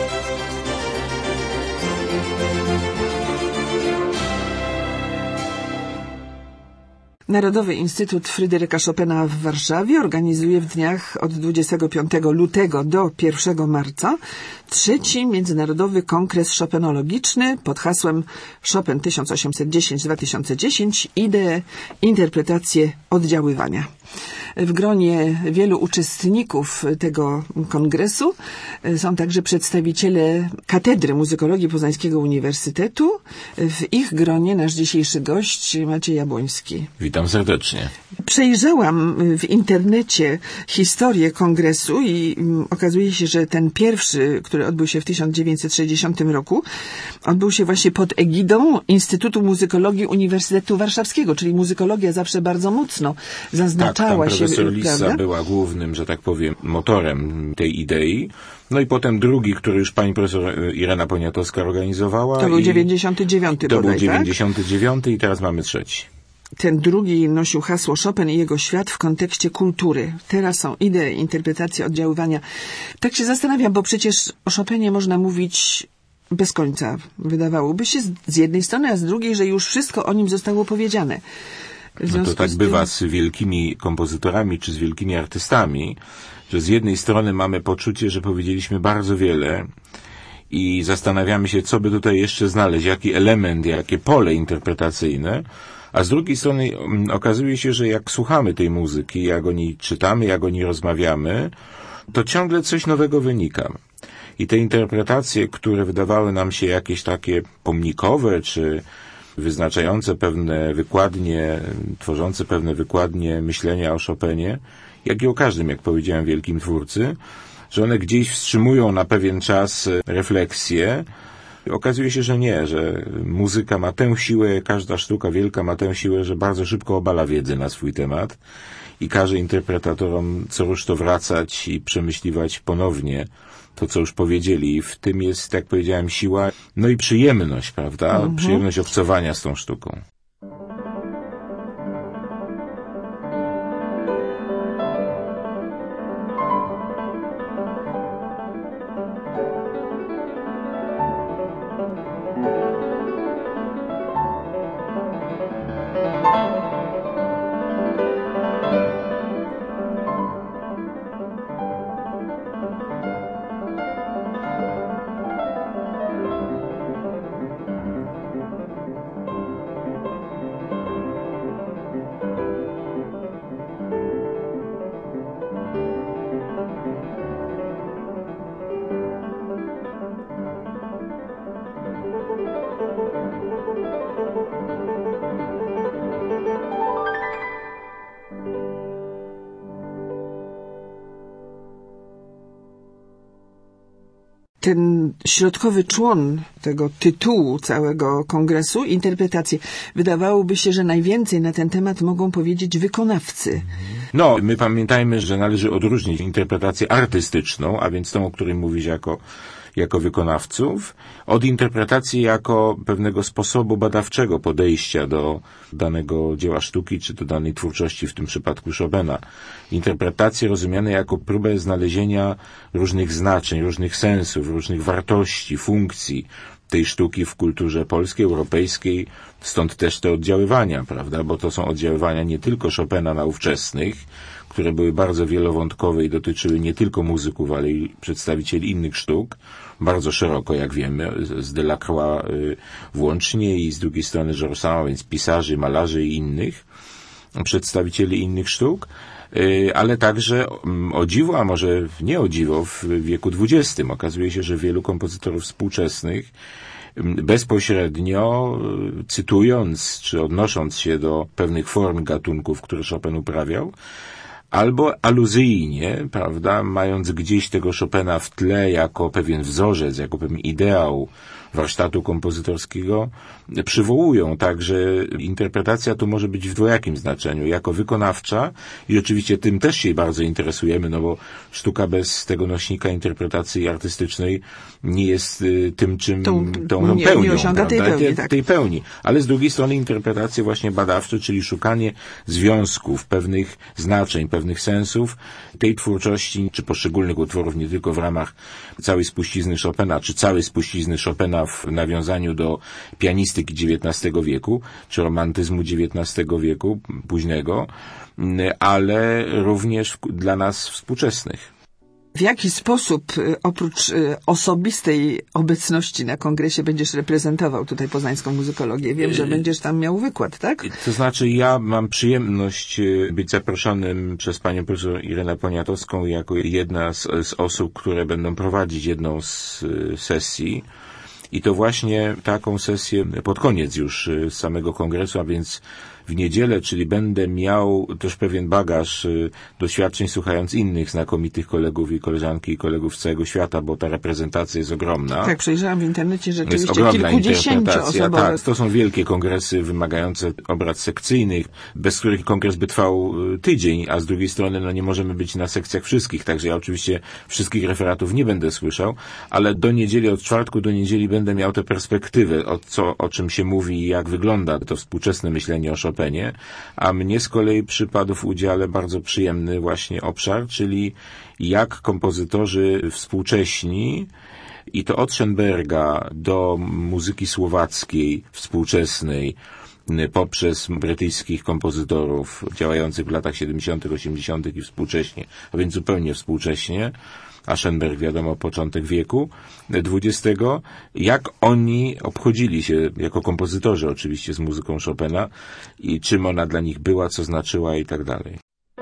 Narodowy Instytut Fryderyka Chopina w Warszawie organizuje w dniach od 25 lutego do 1 marca trzeci Międzynarodowy Kongres Chopinologiczny pod hasłem Chopin 1810-2010 – idee, interpretacje, oddziaływania. W gronie wielu uczestników tego kongresu są także przedstawiciele Katedry Muzykologii Poznańskiego Uniwersytetu. W ich gronie nasz dzisiejszy gość Maciej Jabłoński. Witam serdecznie. Przejrzałam w internecie historię kongresu i okazuje się, że ten pierwszy, który odbył się w 1960 roku, odbył się właśnie pod egidą Instytutu Muzykologii Uniwersytetu Warszawskiego, czyli muzykologia zawsze bardzo mocno zaznaczała się. Profesor Lissa była głównym, że tak powiem, motorem tej idei. No i potem drugi, który już pani profesor Irena Poniatowska organizowała. To był 99 bodaj, To był 99 i teraz mamy trzeci. Ten drugi nosił hasło Chopin i jego świat w kontekście kultury. Teraz są idee, interpretacje, oddziaływania. Tak się zastanawiam, bo przecież o Chopinie można mówić bez końca. Wydawałoby się z jednej strony, a z drugiej, że już wszystko o nim zostało powiedziane. No to tak bywa z wielkimi kompozytorami czy z wielkimi artystami, że z jednej strony mamy poczucie, że powiedzieliśmy bardzo wiele i zastanawiamy się, co by tutaj jeszcze znaleźć, jaki element, jakie pole interpretacyjne, a z drugiej strony okazuje się, że jak słuchamy tej muzyki, jak o niej czytamy, jak o niej rozmawiamy, to ciągle coś nowego wynika. I te interpretacje, które wydawały nam się jakieś takie pomnikowe, czy wyznaczające pewne wykładnie, tworzące pewne wykładnie myślenia o Chopinie, jak i o każdym, jak powiedziałem, wielkim twórcy, że one gdzieś wstrzymują na pewien czas refleksję. Okazuje się, że nie, że muzyka ma tę siłę, każda sztuka wielka ma tę siłę, że bardzo szybko obala wiedzę na swój temat i każe interpretatorom co rusz to wracać i przemyśliwać ponownie to, co już powiedzieli. I w tym jest, jak powiedziałem, siła, no i przyjemność, prawda? Przyjemność obcowania z tą sztuką. Ten środkowy człon tego tytułu całego kongresu, interpretacje. Wydawałoby się, że najwięcej na ten temat mogą powiedzieć wykonawcy. No, my pamiętajmy, że należy odróżnić interpretację artystyczną, a więc tą, o której mówisz jako wykonawców, od interpretacji jako pewnego sposobu badawczego podejścia do danego dzieła sztuki, czy do danej twórczości, w tym przypadku Chopina. Interpretacje rozumiane jako próbę znalezienia różnych znaczeń, różnych sensów, różnych wartości, funkcji tej sztuki w kulturze polskiej, europejskiej, stąd też te oddziaływania, prawda, bo to są oddziaływania nie tylko Chopina na ówczesnych, które były bardzo wielowątkowe i dotyczyły nie tylko muzyków, ale i przedstawicieli innych sztuk, bardzo szeroko, jak wiemy, z Delacroix włącznie i z drugiej strony Georgesama, więc pisarzy, malarzy i innych przedstawicieli innych sztuk, ale także o dziwo, a może nie o dziwo, w wieku XX okazuje się, że wielu kompozytorów współczesnych bezpośrednio cytując czy odnosząc się do pewnych form gatunków, które Chopin uprawiał, albo aluzyjnie, prawda, mając gdzieś tego Chopina w tle jako pewien wzorzec, jako pewien ideał warsztatu kompozytorskiego przywołują. Także interpretacja tu może być w dwojakim znaczeniu. Jako wykonawcza i oczywiście tym też się bardzo interesujemy, no bo sztuka bez tego nośnika interpretacji artystycznej nie jest tym, czym tą pełnią. Nie osiąga tej pełni, tak. Tej pełni. Ale z drugiej strony interpretacje właśnie badawcze, czyli szukanie związków, pewnych znaczeń, pewnych sensów tej twórczości, czy poszczególnych utworów, nie tylko w ramach całej spuścizny Chopina, czy całej spuścizny Chopina w nawiązaniu do pianistyki XIX wieku, czy romantyzmu XIX wieku późnego, ale również dla nas współczesnych. W jaki sposób, oprócz osobistej obecności na kongresie, będziesz reprezentował tutaj poznańską muzykologię? Wiem, że będziesz tam miał wykład, tak? To znaczy, ja mam przyjemność być zaproszonym przez panią profesor Irenę Poniatowską jako jedna z osób, które będą prowadzić jedną z sesji. I to właśnie taką sesję pod koniec już samego kongresu, a więc w niedzielę, czyli będę miał też pewien bagaż doświadczeń, słuchając innych znakomitych kolegów i koleżanki i kolegów z całego świata, bo ta reprezentacja jest ogromna. Tak, przejrzałam w internecie rzeczywiście kilkudziesięcioosobowe. Tak, to są wielkie kongresy wymagające obrad sekcyjnych, bez których kongres by trwał tydzień, a z drugiej strony nie możemy być na sekcjach wszystkich, także ja oczywiście wszystkich referatów nie będę słyszał, ale do niedzieli, od czwartku do niedzieli będę miał tę perspektywę, o czym się mówi i jak wygląda to współczesne myślenie o Chopinie, a mnie z kolei przypadł w udziale bardzo przyjemny właśnie obszar, czyli jak kompozytorzy współcześni, i to od Schoenberga do muzyki słowackiej współczesnej, poprzez brytyjskich kompozytorów działających w latach 70., 80. i współcześnie, a więc zupełnie współcześnie, a Schoenberg wiadomo początek wieku XX, jak oni obchodzili się jako kompozytorzy oczywiście z muzyką Chopina i czym ona dla nich była, co znaczyła i tak dalej.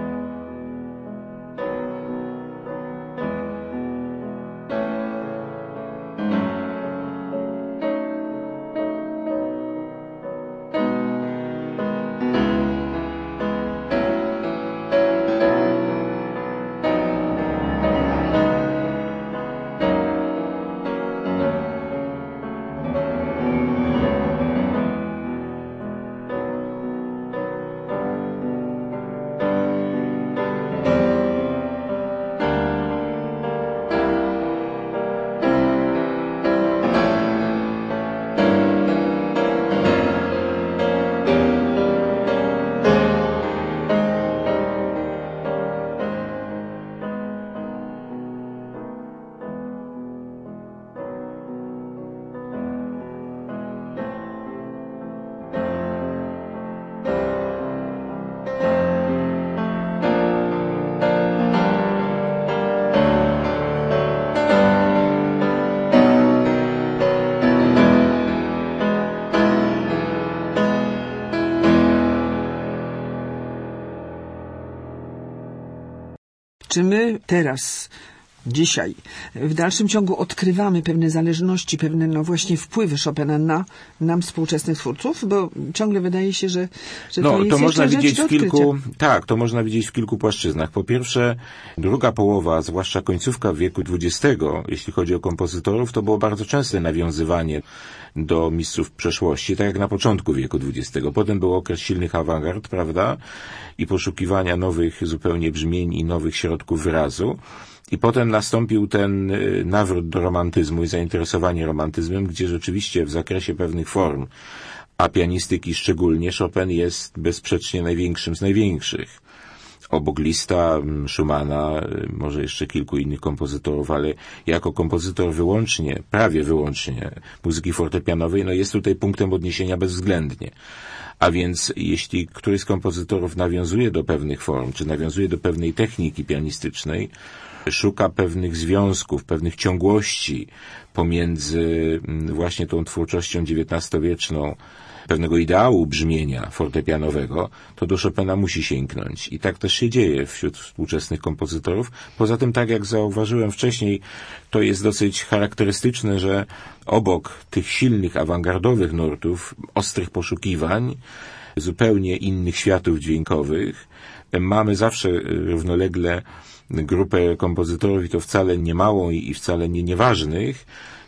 Czy my teraz, dzisiaj, w dalszym ciągu odkrywamy pewne zależności, pewne właśnie wpływy Chopina na nam współczesnych twórców? Bo ciągle wydaje się, że to jest można widzieć w kilku, to można widzieć w kilku płaszczyznach. Po pierwsze, druga połowa, zwłaszcza końcówka wieku XX, jeśli chodzi o kompozytorów, to było bardzo częste nawiązywanie do mistrzów przeszłości, tak jak na początku wieku XX. Potem był okres silnych awangard, prawda? I poszukiwania nowych zupełnie brzmień i nowych środków wyrazu. I potem nastąpił ten nawrót do romantyzmu i zainteresowanie romantyzmem, gdzie rzeczywiście w zakresie pewnych form, a pianistyki szczególnie, Chopin jest bezsprzecznie największym z największych. Obok Liszta, Schumana, może jeszcze kilku innych kompozytorów, ale jako kompozytor prawie wyłącznie muzyki fortepianowej, jest tutaj punktem odniesienia bezwzględnie. A więc jeśli któryś z kompozytorów nawiązuje do pewnych form, czy nawiązuje do pewnej techniki pianistycznej, szuka pewnych związków, pewnych ciągłości pomiędzy właśnie tą twórczością XIX-wieczną, pewnego ideału brzmienia fortepianowego, to do Chopina musi sięgnąć. I tak też się dzieje wśród współczesnych kompozytorów. Poza tym, tak jak zauważyłem wcześniej, to jest dosyć charakterystyczne, że obok tych silnych, awangardowych nurtów, ostrych poszukiwań, zupełnie innych światów dźwiękowych, mamy zawsze równolegle grupę kompozytorów, i to wcale nie małą i wcale nie nieważnych,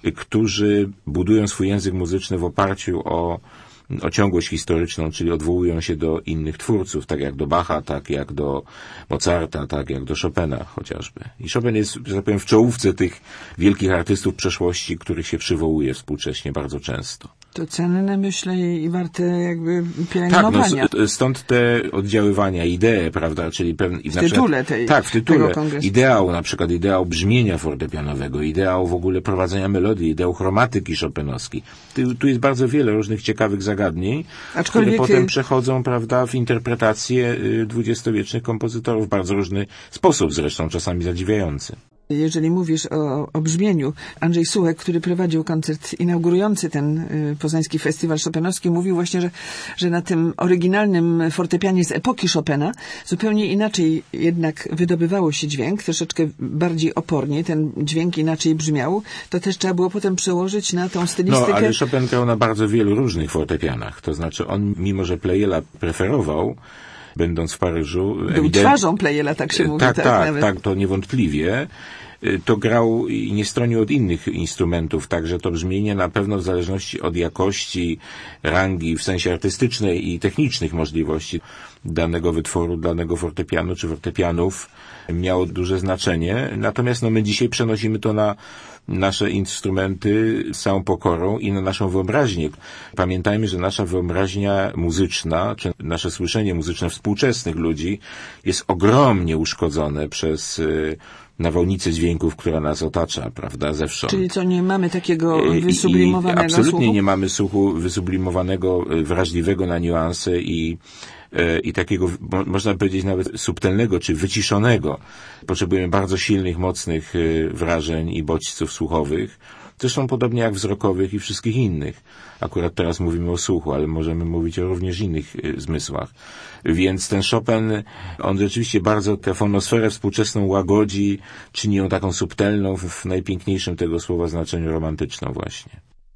którzy budują swój język muzyczny w oparciu o ciągłość historyczną, czyli odwołują się do innych twórców, tak jak do Bacha, tak jak do Mozarta, tak jak do Chopina chociażby. I Chopin jest, że tak powiem, w czołówce tych wielkich artystów przeszłości, których się przywołuje współcześnie bardzo często. To cenne, myślę, i warte jakby pielęgnowania. Tak, stąd te oddziaływania, idee, prawda, czyli w tytule w tytule ideał, na przykład ideał brzmienia fortepianowego, ideał w ogóle prowadzenia melodii, ideał chromatyki chopinowskiej. Tu jest bardzo wiele różnych ciekawych zagadnień, które potem przechodzą, prawda, w interpretację dwudziestowiecznych kompozytorów w bardzo różny sposób, zresztą czasami zadziwiający. Jeżeli mówisz o brzmieniu, Andrzej Sułek, który prowadził koncert inaugurujący ten poznański festiwal chopinowski, mówił właśnie, że na tym oryginalnym fortepianie z epoki Chopina zupełnie inaczej jednak wydobywało się dźwięk, troszeczkę bardziej opornie, ten dźwięk inaczej brzmiał. To też trzeba było potem przełożyć na tą stylistykę. No, ale Chopin grał na bardzo wielu różnych fortepianach. To znaczy on, mimo że Pleyela preferował, będąc w Paryżu... Był twarzą Pleyela, tak się mówi. Tak, to niewątpliwie. To grał i nie stronił od innych instrumentów, także to brzmienie na pewno w zależności od jakości, rangi, w sensie artystycznej i technicznych możliwości danego wytworu, danego fortepianu czy fortepianów miało duże znaczenie. Natomiast my dzisiaj przenosimy to na nasze instrumenty z całą pokorą i na naszą wyobraźnię. Pamiętajmy, że nasza wyobraźnia muzyczna, czy nasze słyszenie muzyczne współczesnych ludzi jest ogromnie uszkodzone przez nawałnicę dźwięków, która nas otacza, prawda, zewsząd. Czyli co, nie mamy takiego wysublimowanego absolutnie słuchu? Nie mamy słuchu wysublimowanego, wrażliwego na niuanse i takiego, można powiedzieć, nawet subtelnego czy wyciszonego. Potrzebujemy bardzo silnych, mocnych wrażeń i bodźców słuchowych. Zresztą podobnie jak wzrokowych i wszystkich innych. Akurat teraz mówimy o słuchu, ale możemy mówić o również innych zmysłach. Więc ten Chopin, on rzeczywiście bardzo tę fonosferę współczesną łagodzi, czyni ją taką subtelną, w najpiękniejszym tego słowa znaczeniu romantyczną właśnie.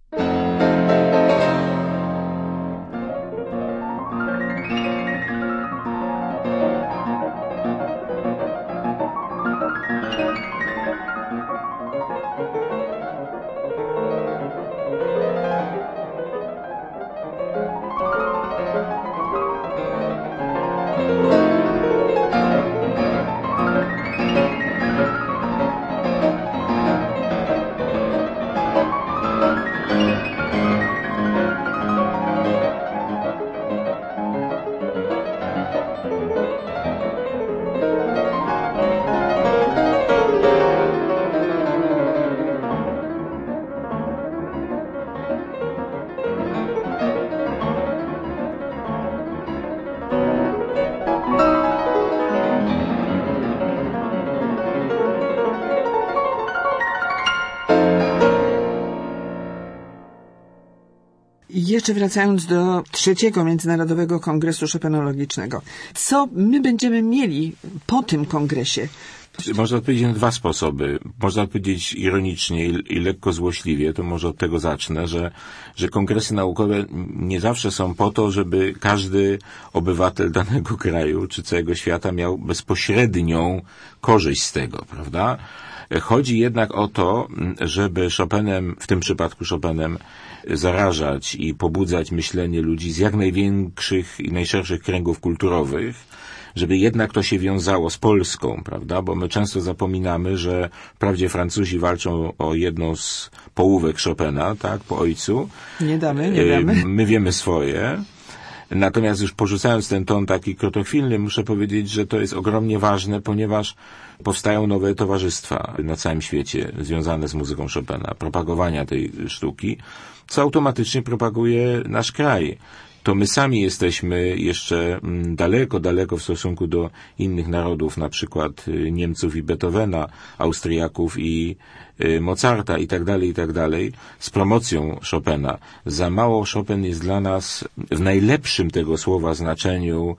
Jeszcze wracając do 3. Międzynarodowego Kongresu Chopinologicznego. Co my będziemy mieli po tym kongresie? Można odpowiedzieć na dwa sposoby. Można odpowiedzieć ironicznie i lekko złośliwie, to może od tego zacznę, że kongresy naukowe nie zawsze są po to, żeby każdy obywatel danego kraju czy całego świata miał bezpośrednią korzyść z tego, prawda? Chodzi jednak o to, żeby Chopinem, w tym przypadku Chopinem, zarażać i pobudzać myślenie ludzi z jak największych i najszerszych kręgów kulturowych, żeby jednak to się wiązało z Polską, prawda? Bo my często zapominamy, że wprawdzie Francuzi walczą o jedną z połówek Chopina, tak, po ojcu. Nie damy. My wiemy swoje. Natomiast już porzucając ten ton taki krotochwilny, muszę powiedzieć, że to jest ogromnie ważne, ponieważ powstają nowe towarzystwa na całym świecie związane z muzyką Chopina, propagowania tej sztuki, co automatycznie propaguje nasz kraj. To my sami jesteśmy jeszcze daleko w stosunku do innych narodów, na przykład Niemców i Beethovena, Austriaków i Mozarta i tak dalej, z promocją Chopina. Za mało Chopin jest dla nas w najlepszym tego słowa znaczeniu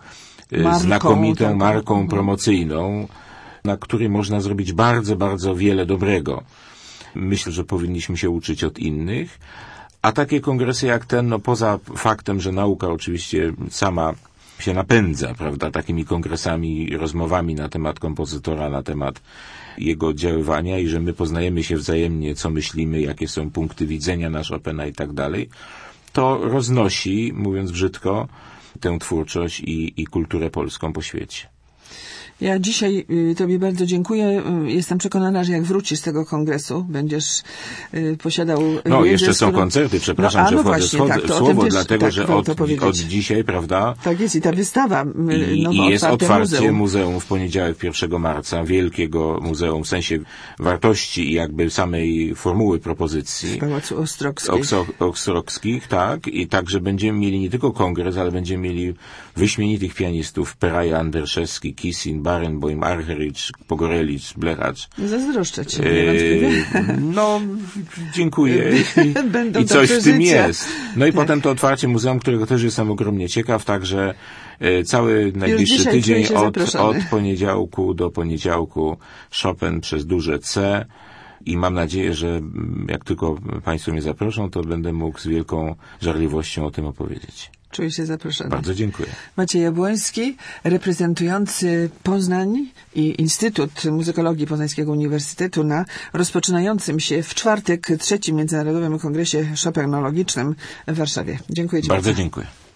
znakomitą marką promocyjną, na której można zrobić bardzo wiele dobrego. Myślę, że powinniśmy się uczyć od innych. A takie kongresy jak ten, poza faktem, że nauka oczywiście sama się napędza, prawda, takimi kongresami, rozmowami na temat kompozytora, na temat jego oddziaływania i że my poznajemy się wzajemnie, co myślimy, jakie są punkty widzenia na Chopina i tak dalej, to roznosi, mówiąc brzydko, tę twórczość i kulturę polską po świecie. Ja dzisiaj Tobie bardzo dziękuję. Jestem przekonana, że jak wrócisz z tego kongresu, będziesz posiadał wiedzę, jeszcze są koncerty, przepraszam, że wchodzę w słowo, dlatego, że od dzisiaj, prawda? Tak jest, i ta wystawa i jest otwarcie muzeum w poniedziałek 1 marca, wielkiego muzeum, w sensie wartości i jakby samej formuły propozycji. W Pałacu Ostrockich, tak. I także będziemy mieli nie tylko kongres, ale będziemy mieli wyśmienitych pianistów, Peraja, Anderszewski, Kissin, Barenboim, Argerich, Pogorelicz, Blechacz. Zazdroszczę Ci, niewątpliwie. No, dziękuję. I coś w tym jest. No i potem to otwarcie muzeum, którego też jestem ogromnie ciekaw, także cały najbliższy tydzień od poniedziałku do poniedziałku Chopin przez duże C. I mam nadzieję, że jak tylko Państwo mnie zaproszą, to będę mógł z wielką żarliwością o tym opowiedzieć. Czuję się zaproszony. Bardzo dziękuję. Maciej Jabłoński, reprezentujący Poznań i Instytut Muzykologii Poznańskiego Uniwersytetu na rozpoczynającym się w czwartek 3. Międzynarodowym Kongresie Chopinologicznym w Warszawie. Dziękuję Ci bardzo. Dziękuję.